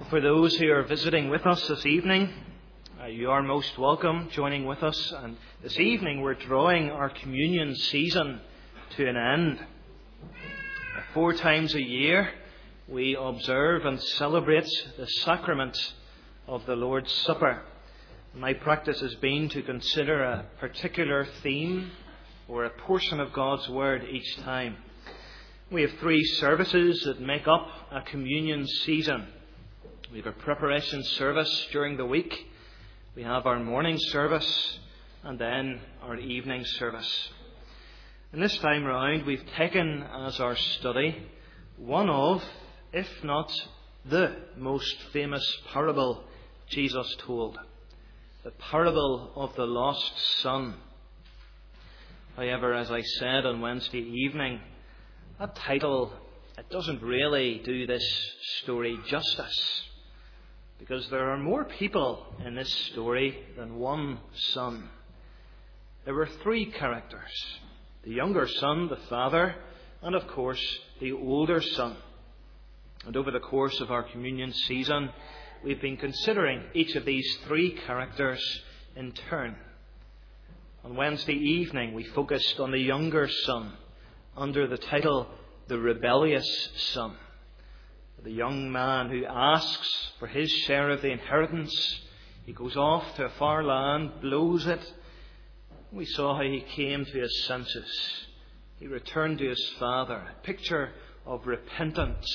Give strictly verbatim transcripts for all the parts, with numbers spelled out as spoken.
For those who are visiting with us this evening, uh, you are most welcome joining with us. And this evening we're drawing our communion season to an end. Four times a year we observe and celebrate the sacrament of the Lord's Supper. My practice has been to consider a particular theme or a portion of God's Word each time. We have three services that make up a communion season. We have a preparation service during the week. We have our morning service and then our evening service. And this time round we've taken as our study one of, if not the most famous parable Jesus told. The parable of the lost son. However, as I said on Wednesday evening, that title, it doesn't really do this story justice. Because there are more people in this story than one son. There were three characters. The younger son, the father, and of course the older son. And over the course of our communion season, we've been considering each of these three characters in turn. On Wednesday evening, we focused on the younger son under the title, The Rebellious Son. The young man who asks for his share of the inheritance. He goes off to a far land, blows it. We saw how he came to his senses. He returned to his father, a picture of repentance.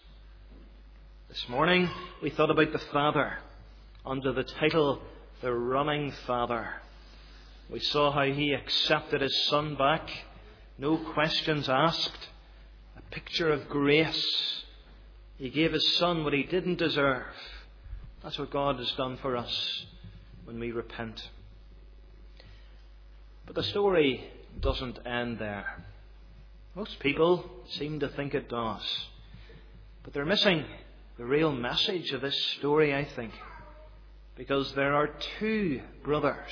This morning we thought about the father under the title, The Running Father. We saw how he accepted his son back, no questions asked, a picture of grace. He gave his son what he didn't deserve. That's what God has done for us when we repent. But the story doesn't end there. Most people seem to think it does. But they're missing the real message of this story, I think. Because there are two brothers,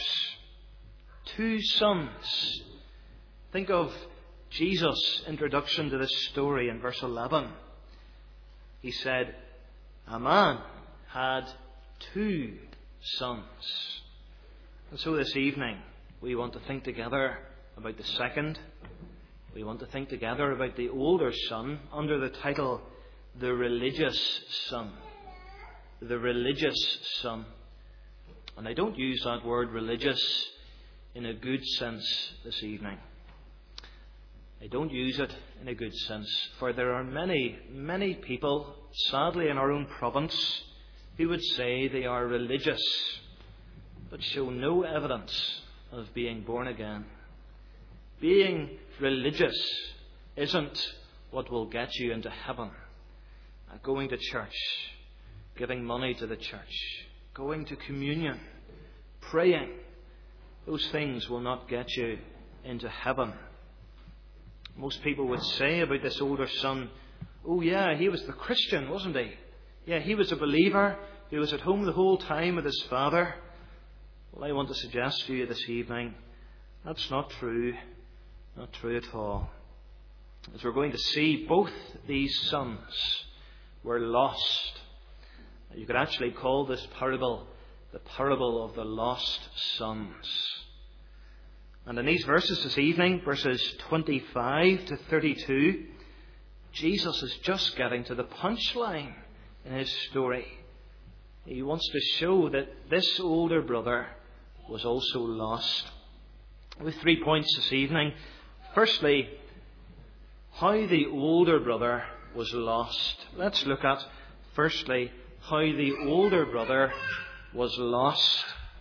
two sons. Think of Jesus' introduction to this story in verse eleven. He said, a man had two sons. And so this evening, we want to think together about the second. We want to think together about the older son under the title, The Religious Son. The religious son. And I don't use that word religious in a good sense this evening. I don't use it in a good sense, for there are many, many people, sadly in our own province, who would say they are religious, but show no evidence of being born again. Being religious isn't what will get you into heaven. Going to church, giving money to the church, going to communion, praying, those things will not get you into heaven. Most people would say about this older son, oh yeah, he was the Christian, wasn't he? Yeah, he was a believer. He was at home the whole time with his father. Well, I want to suggest to you this evening, that's not true. Not true at all. As we're going to see, both these sons were lost. You could actually call this parable the parable of the lost sons. And in these verses this evening, verses twenty-five to thirty-two, Jesus is just getting to the punchline in his story. He wants to show that this older brother was also lost. With three points this evening. Firstly, how the older brother was lost. Let's look at, firstly, how the older brother was lost.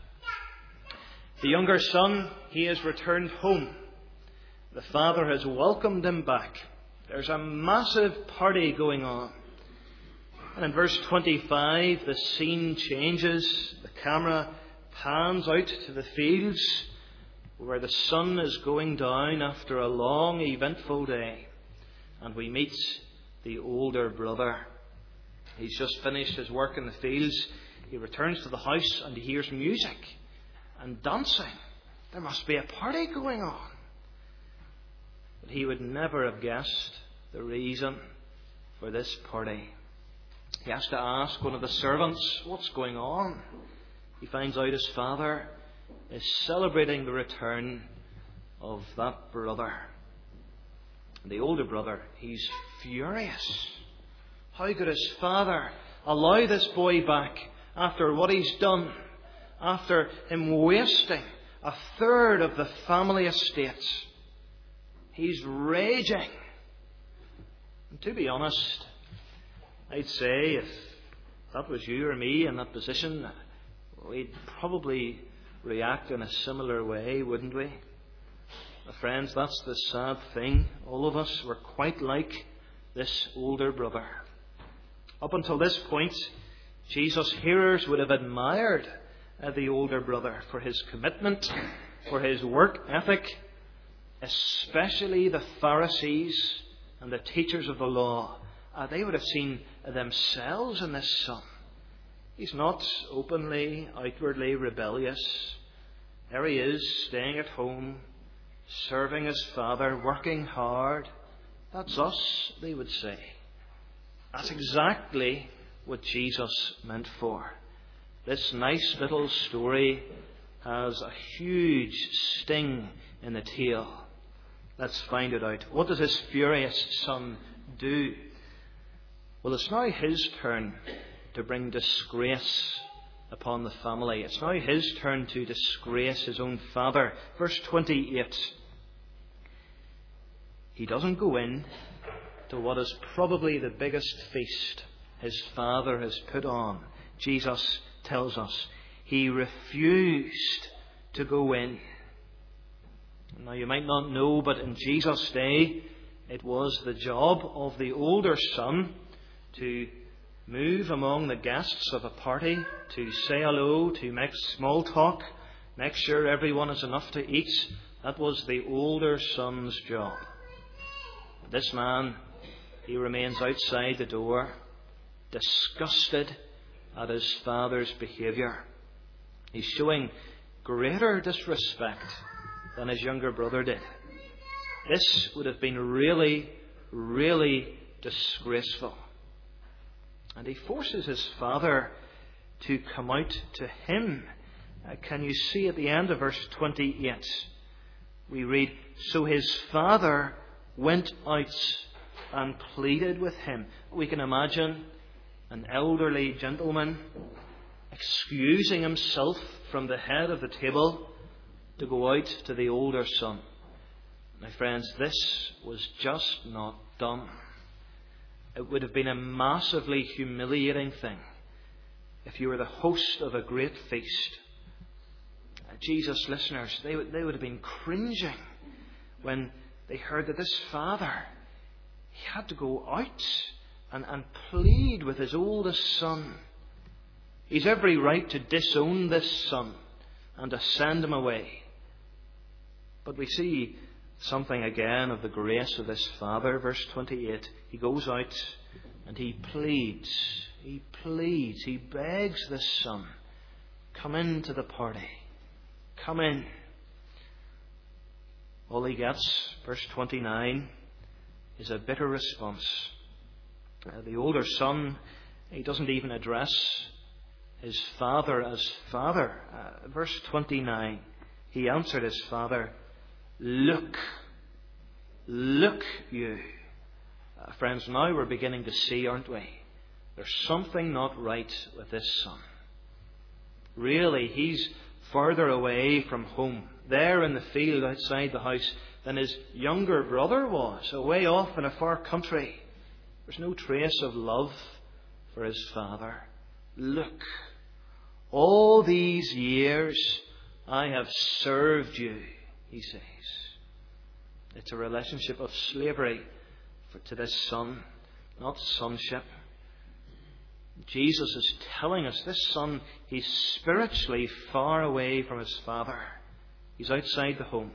The younger son, he has returned home. The father has welcomed him back. There's a massive party going on. And in verse twenty-five, the scene changes. The camera pans out to the fields where the sun is going down after a long, eventful day. And we meet the older brother. He's just finished his work in the fields. He returns to the house and he hears music and dancing. There must be a party going on. But he would never have guessed the reason for this party. He has to ask one of the servants, what's going on? He finds out his father is celebrating the return of that brother. The older brother, he's furious. How could his father allow this boy back after what he's done? After him wasting a third of the family estate? He's raging. And to be honest, I'd say if that was you or me in that position, we'd probably react in a similar way, wouldn't we? Friends, that's the sad thing. All of us were quite like this older brother. Up until this point, Jesus' hearers would have admired uh, the older brother for his commitment, for his work ethic, especially the Pharisees and the teachers of the law. Uh, they would have seen themselves in this son. He's not openly, outwardly rebellious. There he is, staying at home, serving his father, working hard. That's us, they would say. That's exactly what Jesus meant for. This nice little story has a huge sting in the tail. Let's find it out. What does this furious son do? Well, it's now his turn to bring disgrace upon the family. It's now his turn to disgrace his own father. Verse twenty-eight. He doesn't go in to what is probably the biggest feast his father has put on. Jesus tells us he refused to go in. Now you might not know, but in Jesus' day it was the job of the older son to move among the guests of a party, to say hello, to make small talk, make sure everyone has enough to eat. That was the older son's job. This man, he remains outside the door, disgusted at his father's behaviour. He's showing greater disrespect than his younger brother did. This would have been really, really disgraceful. And he forces his father to come out to him. Uh, can you see at the end of verse twenty-eight? We read, so his father went out and pleaded with him. We can imagine an elderly gentleman excusing himself from the head of the table to go out to the older son. My friends, this was just not done. It would have been a massively humiliating thing if you were the host of a great feast. Uh, Jesus listeners, they would, they would have been cringing when they heard that this father, he had to go out and, and plead with his oldest son. He's every right to disown this son and to send him away. But we see something again of the grace of this father. Verse twenty-eight, he goes out and he pleads, he pleads, he begs this son, come into the party, come in. All he gets, verse twenty-nine, is a bitter response. Uh, the older son, he doesn't even address his father as father. Uh, verse twenty-nine, he answered his father, Look, look you. Uh, friends, now we're beginning to see, aren't we? There's something not right with this son. Really, he's further away from home, there in the field outside the house, than his younger brother was, away off in a far country. There's no trace of love for his father. Look, all these years I have served you, he says. It's a relationship of slavery for, to this son, not sonship. Jesus is telling us this son, he's spiritually far away from his father. He's outside the home.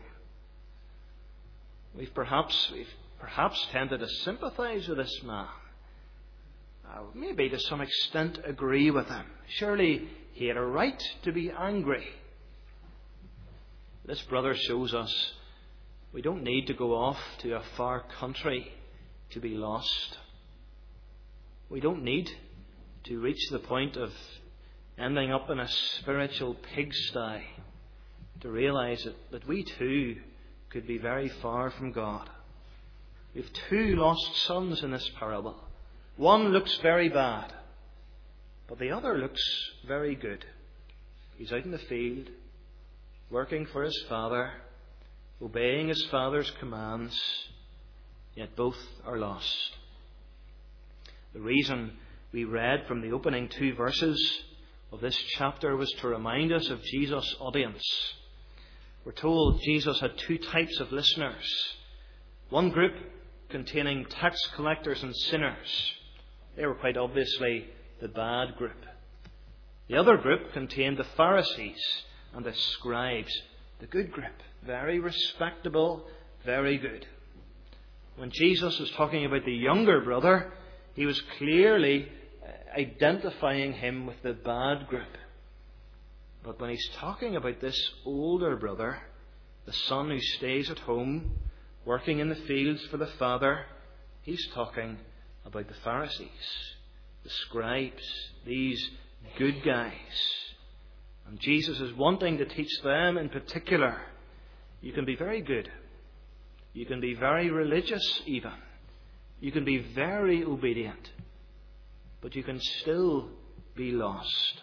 We've perhaps, we've perhaps tended to sympathise with this man. Uh, maybe to some extent agree with him. Surely he had a right to be angry. This brother shows us we don't need to go off to a far country to be lost. We don't need to reach the point of ending up in a spiritual pigsty, to realize that, that we too could be very far from God. We have two lost sons in this parable. One looks very bad, but the other looks very good. He's out in the field, working for his father, obeying his father's commands, yet both are lost. The reason we read from the opening two verses of this chapter was to remind us of Jesus' audience. We're told Jesus had two types of listeners. One group containing tax collectors and sinners. They were quite obviously the bad group. The other group contained the Pharisees and the scribes, the good group. Very respectable, very good. When Jesus was talking about the younger brother, he was clearly identifying him with the bad group. But when he's talking about this older brother, the son who stays at home, working in the fields for the father, he's talking about the Pharisees, the scribes, these good guys. And Jesus is wanting to teach them in particular, you can be very good. You can be very religious even. You can be very obedient. But you can still be lost.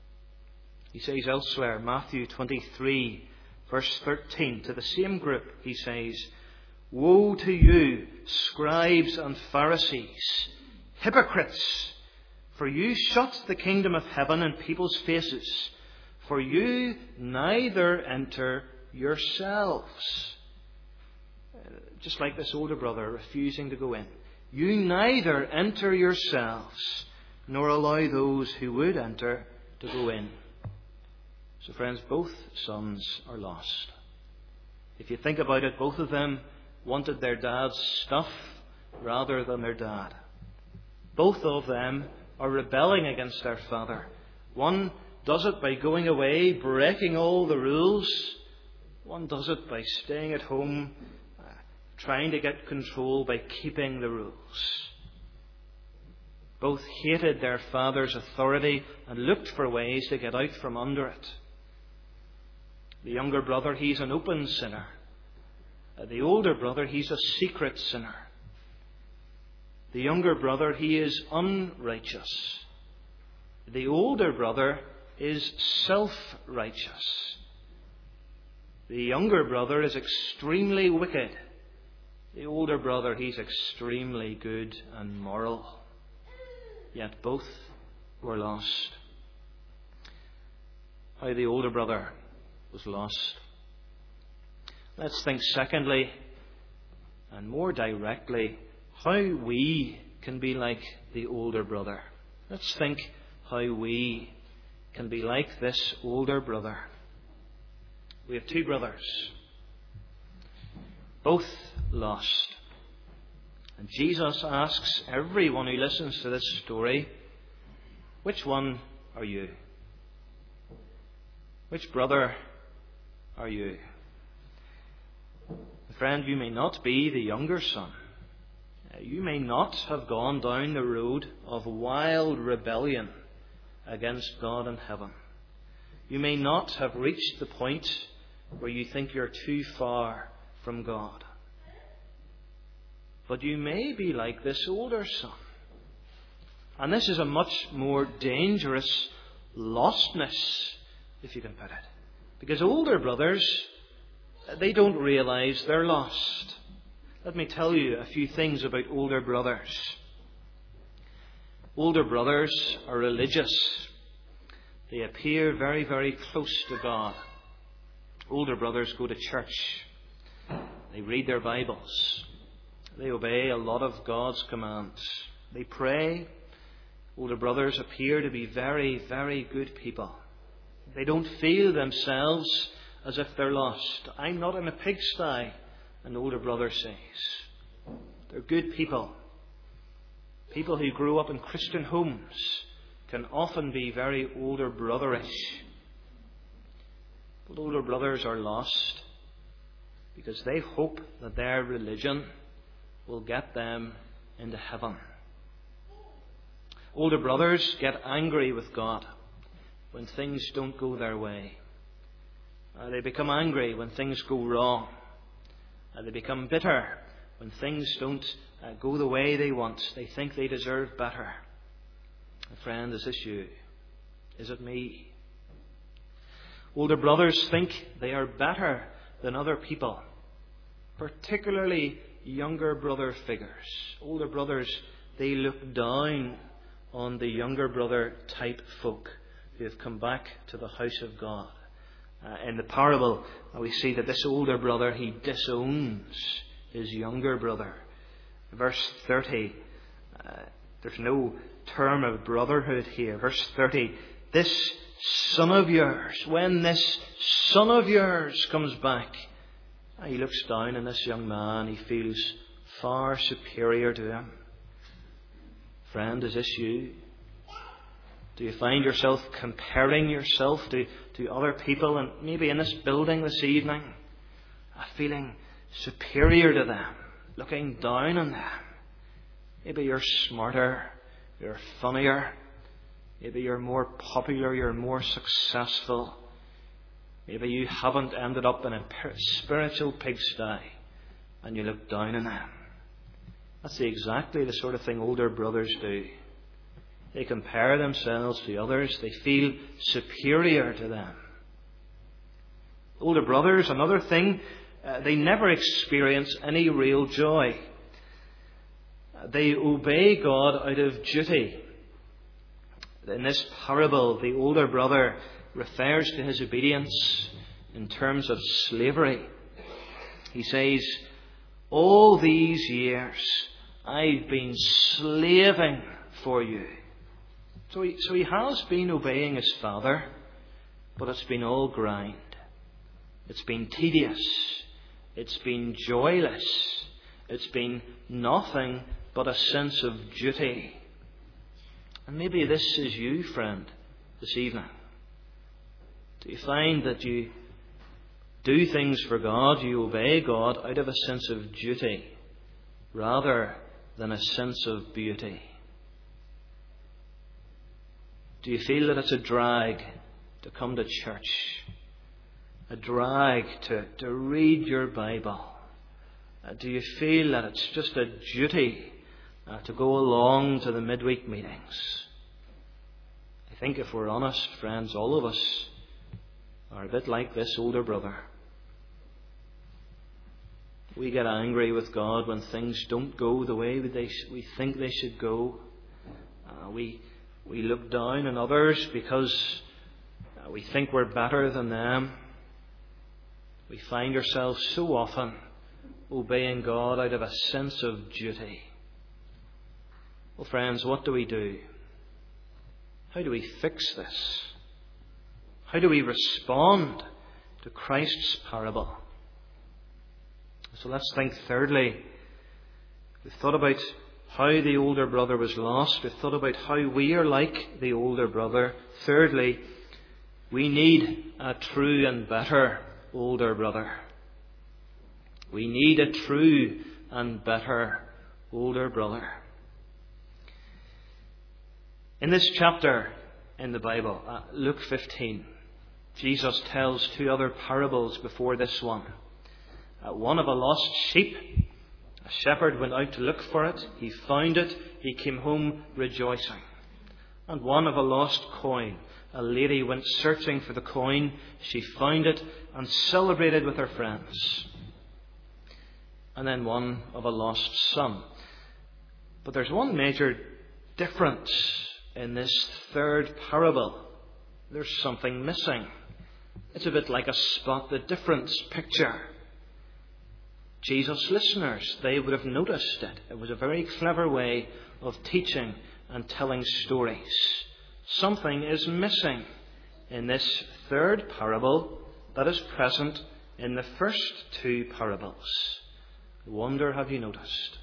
He says elsewhere, Matthew twenty-three, verse thirteen, to the same group, he says, "Woe to you, scribes and Pharisees, hypocrites! For you shut the kingdom of heaven in people's faces, for you neither enter yourselves." Just like this older brother refusing to go in. You neither enter yourselves, nor allow those who would enter to go in. So friends, both sons are lost. If you think about it, both of them wanted their dad's stuff rather than their dad. Both of them are rebelling against their father. One does it by going away, breaking all the rules. One does it by staying at home, uh, trying to get control by keeping the rules. Both hated their father's authority and looked for ways to get out from under it. The younger brother, he's an open sinner. Uh, the older brother, he's a secret sinner. The younger brother, he is unrighteous. The older brother is self-righteous. The younger brother is extremely wicked. The older brother, he's extremely good and moral. Yet both were lost. How the older brother was lost. Let's think secondly, and more directly, how we can be like the older brother. Let's think how we can be like this older brother. We have two brothers, both lost. And Jesus asks everyone who listens to this story, which one are you? Which brother are you? Friend, you may not be the younger son. You may not have gone down the road of wild rebellion against God in heaven. You may not have reached the point where you think you're too far from God. But you may be like this older son. And this is a much more dangerous lostness, if you can put it. Because older brothers, they don't realize they're lost. Let me tell you a few things about older brothers. Older brothers are religious. They appear very, very close to God. Older brothers go to church. They read their Bibles. They obey a lot of God's commands. They pray. Older brothers appear to be very, very good people. They don't feel themselves as if they're lost. I'm not in a pigsty, an older brother says. They're good people. People who grew up in Christian homes can often be very older brotherish. But older brothers are lost because they hope that their religion will get them into heaven. Older brothers get angry with God when things don't go their way. Uh, they become angry when things go wrong. Uh, they become bitter when things don't uh, go the way they want. They think they deserve better. Friend, is this you? Is it me? Older brothers think they are better than other people, particularly younger brother figures. Older brothers, they look down on the younger brother type folk who have come back to the house of God. Uh, in the parable, uh, we see that this older brother, he disowns his younger brother. Verse thirty, uh, there's no term of brotherhood here. Verse thirty, this son of yours, when this son of yours comes back, uh, he looks down on this young man. He feels far superior to him. Friend, is this you? Do you find yourself comparing yourself to, to other people, and maybe in this building this evening, uh, feeling superior to them, looking down on them? Maybe you're smarter, you're funnier, maybe you're more popular, you're more successful. Maybe you haven't ended up in a spiritual pigsty and you look down on them. That's exactly the sort of thing older brothers do. They compare themselves to others. They feel superior to them. Older brothers, another thing, uh, they never experience any real joy. They obey God out of duty. In this parable, the older brother refers to his obedience in terms of slavery. He says, all these years I've been slaving for you. So he, so he has been obeying his father, but it's been all grind. It's been tedious. It's been joyless. It's been nothing but a sense of duty. And maybe this is you, friend, this evening. Do you find that you do things for God, you obey God out of a sense of duty rather than a sense of beauty? Do you feel that it's a drag to come to church? A drag to, to read your Bible? Uh, do you feel that it's just a duty uh, to go along to the midweek meetings? I think if we're honest, friends, all of us are a bit like this older brother. We get angry with God when things don't go the way they, we think they should go. Uh, we we look down on others because uh, we think we're better than them. We find ourselves so often obeying God out of a sense of duty. Well, friends, what do we do? How do we fix this? How do we respond to Christ's parable? So let's think thirdly. We've thought about how the older brother was lost. We've thought about how we are like the older brother. Thirdly, we need a true and better older brother. We need a true and better older brother. In this chapter in the Bible, uh, Luke fifteen, Jesus tells two other parables before this one. Uh, one of a lost sheep. A shepherd went out to look for it. He found it. He came home rejoicing. And one of a lost coin. A lady went searching for the coin. She found it and celebrated with her friends. And then one of a lost son. But there's one major difference in this third parable. There's something missing. It's a bit like a spot the difference picture. Jesus' listeners, they would have noticed it. It was a very clever way of teaching and telling stories. Something is missing in this third parable that is present in the first two parables. I wonder, have you noticed?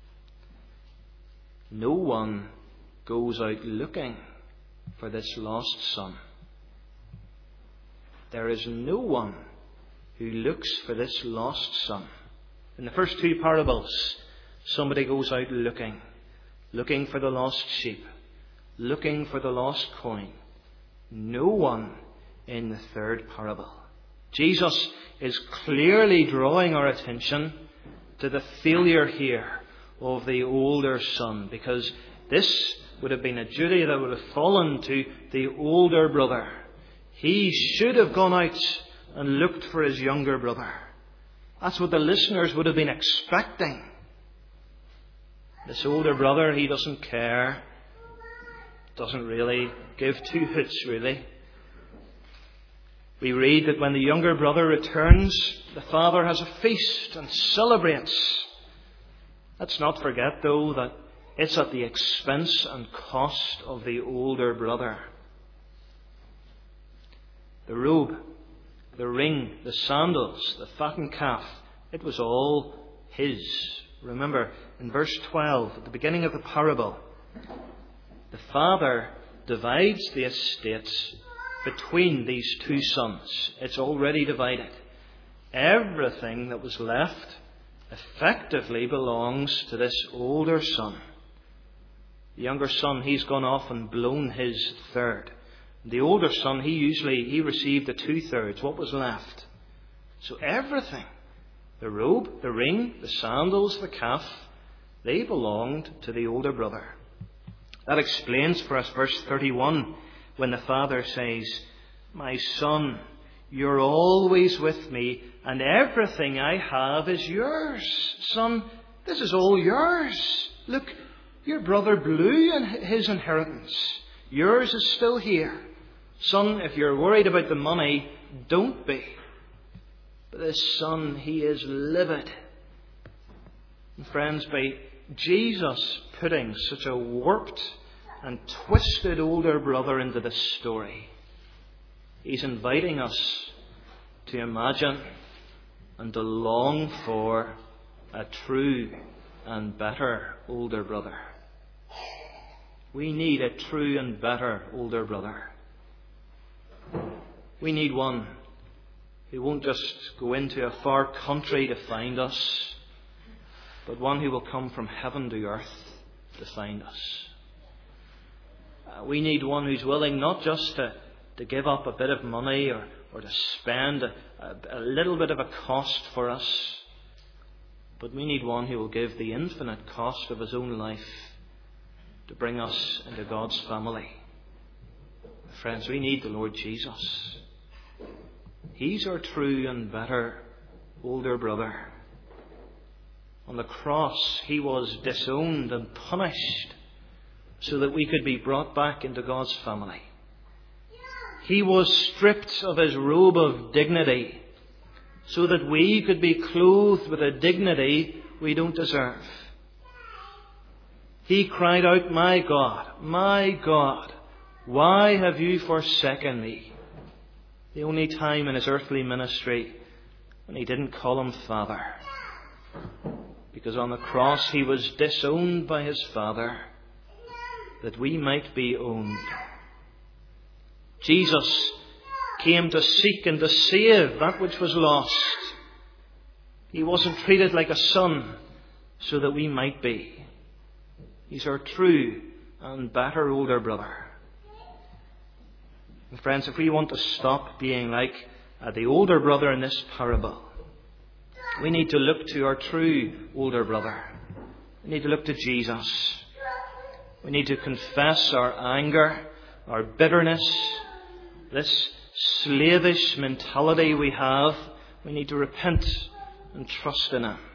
No one goes out looking for this lost son. There is no one who looks for this lost son. In the first two parables, somebody goes out looking, looking for the lost sheep, looking for the lost coin. No one in the third parable. Jesus is clearly drawing our attention to the failure here of the older son, because this would have been a duty that would have fallen to the older brother. He should have gone out and looked for his younger brother. That's what the listeners would have been expecting. This older brother, he doesn't care. Doesn't really give two hoots, really. We read that when the younger brother returns, the father has a feast and celebrates. Let's not forget, though, that it's at the expense and cost of the older brother. The robe, the ring, the sandals, the fattened calf, it was all his. Remember, in verse twelve, at the beginning of the parable, the father divides the estates between these two sons. It's already divided. Everything that was left effectively belongs to this older son. The younger son, he's gone off and blown his third. The older son, he usually he received the two-thirds, what was left. So everything, the robe, the ring, the sandals, the calf, they belonged to the older brother. That explains for us verse thirty-one, when the father says, "My son, you're always with me, and everything I have is yours. Son, this is all yours. Look, your brother blew his inheritance. Yours is still here. Son, if you're worried about the money, don't be." But this son, he is livid. And friends, by Jesus putting such a warped and twisted older brother into this story, he's inviting us to imagine and to long for a true and better older brother. We need a true and better older brother. We need one who won't just go into a far country to find us, but one who will come from heaven to earth to find us. Uh, we need one who's willing not just to, to give up a bit of money or, or to spend a, a, a little bit of a cost for us, but we need one who will give the infinite cost of his own life to bring us into God's family. Friends, we need the Lord Jesus. He's our true and better older brother. On the cross, he was disowned and punished so that we could be brought back into God's family. He was stripped of his robe of dignity so that we could be clothed with a dignity we don't deserve. He cried out, "My God, my God, why have you forsaken me?" The only time in his earthly ministry when he didn't call him Father. Because on the cross he was disowned by his Father that we might be owned. Jesus came to seek and to save that which was lost. He wasn't treated like a son so that we might be. He's our true and better older brother. And friends, if we want to stop being like uh, the older brother in this parable, we need to look to our true older brother. We need to look to Jesus. We need to confess our anger, our bitterness, this slavish mentality we have. We need to repent and trust in him.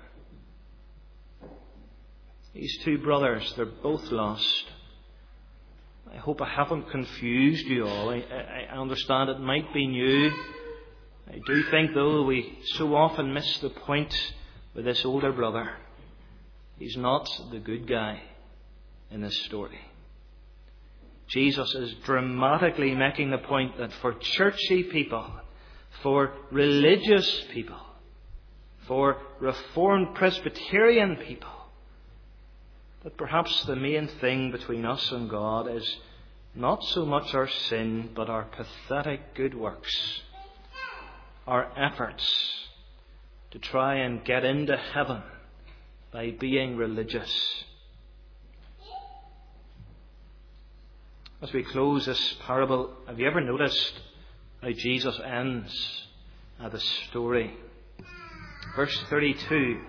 These two brothers, they're both lost. I hope I haven't confused you all. I, I, I understand it might be new. I do think, though, we so often miss the point with this older brother. He's not the good guy in this story. Jesus is dramatically making the point that for churchy people, for religious people, for Reformed Presbyterian people, that perhaps the main thing between us and God is not so much our sin, but our pathetic good works, our efforts to try and get into heaven by being religious. As we close this parable, have you ever noticed how Jesus ends uh, the story? Verse thirty-two.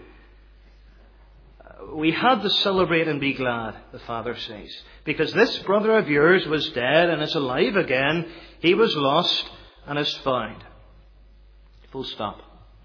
We had to celebrate and be glad, the father says, because this brother of yours was dead and is alive again. He was lost and is found. Full stop.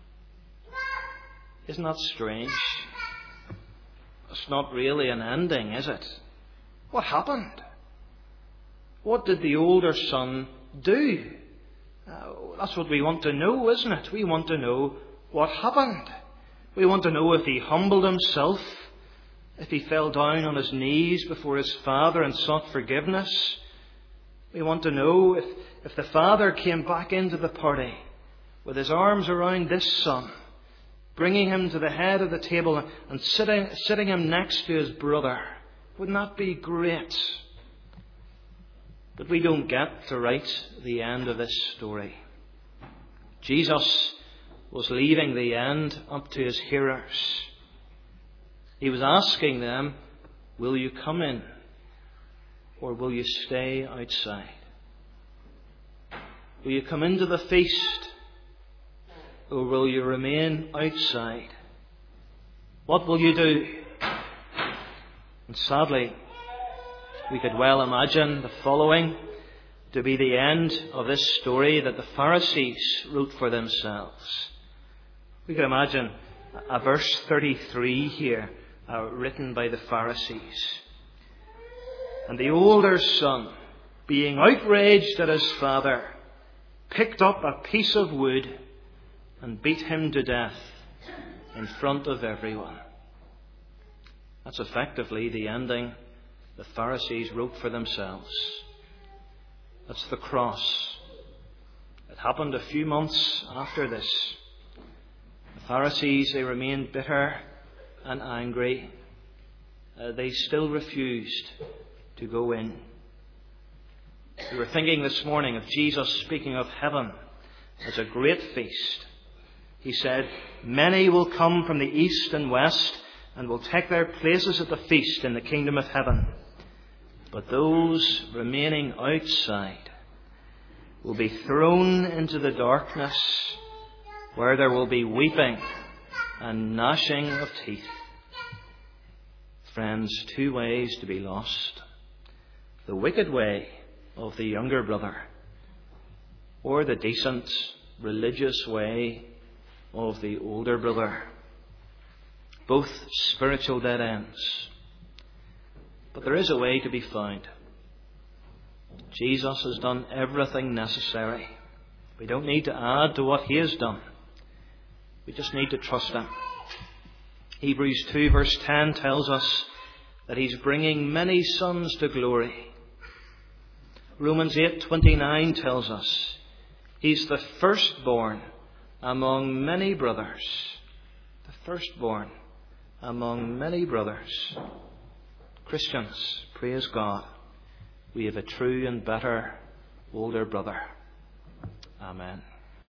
Isn't that strange? It's not really an ending, is it? What happened? What did the older son do? Uh, that's what we want to know, isn't it? We want to know what happened. We want to know if he humbled himself, if he fell down on his knees before his father and sought forgiveness. We want to know if, if the father came back into the party with his arms around this son, bringing him to the head of the table and sitting, sitting him next to his brother. Wouldn't that be great? But we don't get to write the end of this story. Jesus was leaving the end up to his hearers. He was asking them, will you come in or will you stay outside? Will you come into the feast or will you remain outside? What will you do? And sadly, we could well imagine the following to be the end of this story that the Pharisees wrote for themselves. We could imagine a verse thirty-three here, uh, written by the Pharisees. And the older son, being outraged at his father, picked up a piece of wood and beat him to death in front of everyone. That's effectively the ending the Pharisees wrote for themselves. That's the cross. It happened a few months after this. The Pharisees, they remained bitter and angry. Uh, they still refused to go in. We were thinking this morning of Jesus speaking of heaven as a great feast. He said, many will come from the east and west and will take their places at the feast in the kingdom of heaven. But those remaining outside will be thrown into the darkness where there will be weeping and gnashing of teeth. Friends, two ways to be lost. The wicked way of the younger brother, or the decent, religious way of the older brother. Both spiritual dead ends. But there is a way to be found. Jesus has done everything necessary. We don't need to add to what he has done. We just need to trust him. Hebrews two verse ten tells us that he's bringing many sons to glory. Romans eight twenty-nine tells us he's the firstborn among many brothers. The firstborn among many brothers. Christians, praise God, we have a true and better older brother. Amen.